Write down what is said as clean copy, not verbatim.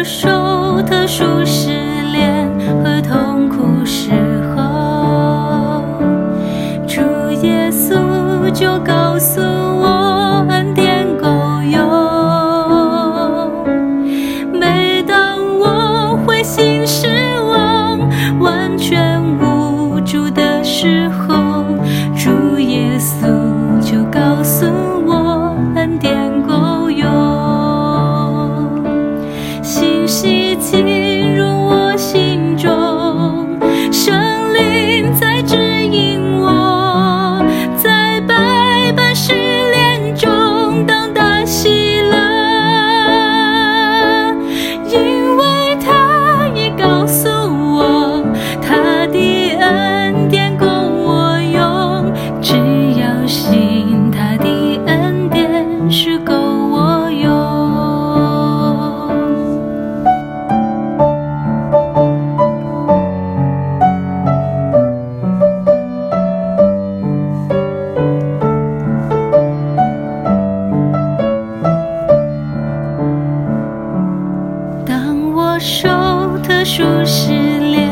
受特殊试炼和痛苦时候，主耶稣就告诉我恩典够用。每当我灰心失望、完全无助的时候，主耶稣就告诉我恩典够用。信息进入我心中，圣灵在指引我，在百般试炼中当大喜乐，因为他已告诉我，他的恩典够我用，只要信他的恩典是够我用。当我受特殊试炼